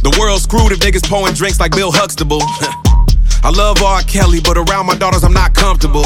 The world's screwed if niggas pouring drinks like Bill Huxtable. I love R. Kelly, but around my daughters I'm not comfortable.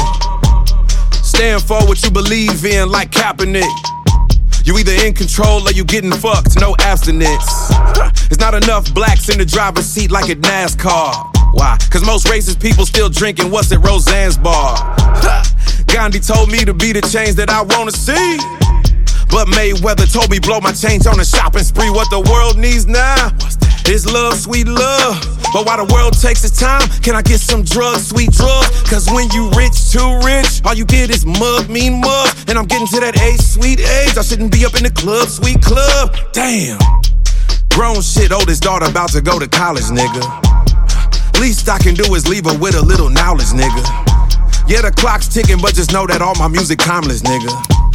Stand for what you believe in like Kaepernick. You either in control or you getting fucked, no abstinence. There's not enough blacks in the driver's seat like at NASCAR. Why? Cause most racist people still drinking what's at Roseanne's bar. Gandhi told me to be the change that I wanna see, but Mayweather told me blow my change on a shopping spree. What the world needs now is love, sweet love. But while the world takes its time, can I get some drugs, sweet drugs? Cause when you rich, too rich, all you get is mug, mean mug. And I'm getting to that age, sweet age, I shouldn't be up in the club, sweet club. Damn. Grown shit, oldest daughter about to go to college, nigga. Least I can do is leave her with a little knowledge, nigga. Yeah, the clock's ticking, but just know that all my music timeless, nigga.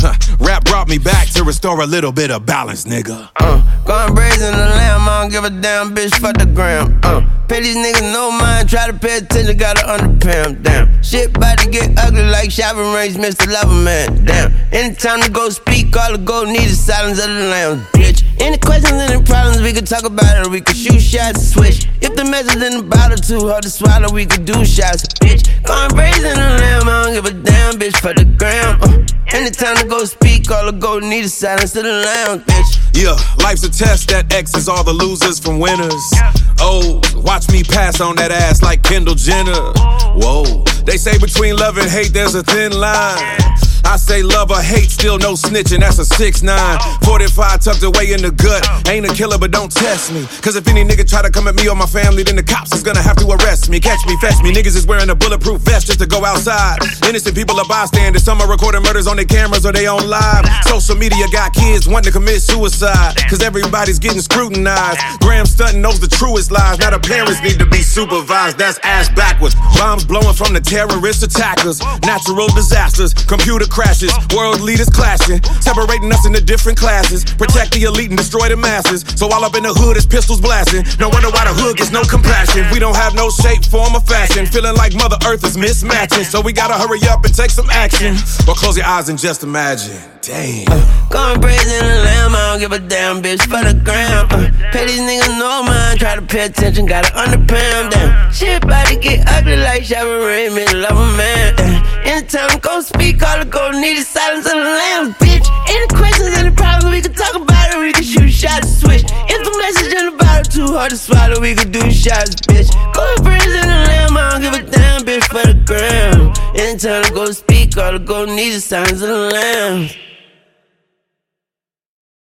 Rap brought me back to restore a little bit of balance, nigga. Going brazen the lamb, I don't give a damn, bitch, fuck the gram. Pay these niggas no mind, try to pay attention, gotta underpay 'em, damn. Shit bout to get ugly like shopping range, Mr. Loverman, damn. Anytime to go speak, all the gold need is silence of the lambs, bitch. Any questions, any problems, we could talk about it, we could shoot shots, switch. If the message in the bottle too hard to swallow, we could do shots, bitch. Going brazen the lamb, I don't give a damn, bitch, for the gram. Anytime to go speak, all the gold need is silence to the lounge, bitch. Yeah, life's a test that X's all the losers from winners. Oh, watch me pass on that ass like Kendall Jenner. Whoa, they say between love and hate there's a thin line. I say love or hate, still no snitching, that's a 6'9". 45 tucked away in the gut. Ain't a killer, but don't test me. Cause if any nigga try to come at me or my family, then the cops is gonna have to arrest me. Catch me, fetch me, niggas is wearing a bulletproof vest just to go outside. Innocent people are bystanders, some are recording murders on their cameras or they on live. Social media got kids wanting to commit suicide, cause everybody's getting scrutinized. Graham Stunton knows the truest lies, now the parents need to be supervised, that's ass backwards. Bombs blowing from the terrorist attackers, natural disasters, computer crashes, world leaders clashing, separating us into different classes, protect the elite and destroy the masses. So all up in the hood is pistols blasting, no wonder why the hood gets no compassion. We don't have no shape, form, or fashion, feeling like Mother Earth is mismatching. So we gotta hurry up and take some action, or close your eyes and just imagine. Damn. Going brazen the lamb, I don't give a damn, bitch, for the gram. Pay these niggas no mind, try to pay attention, gotta underpay 'em, damn. Shit bout to get ugly like shopping rain, Mr. Loverman, damn. Anytime go speak, all the gold need is silence of the lambs, bitch. Any questions, any problems, we can talk about it, we can shoot shots, switch. If the message in the bottle too hard to swallow, we can do shots, bitch. Going brazen the lamb, I don't give a damn, bitch, for the gram. Anytime to go speak, all the gold need is silence of the lambs.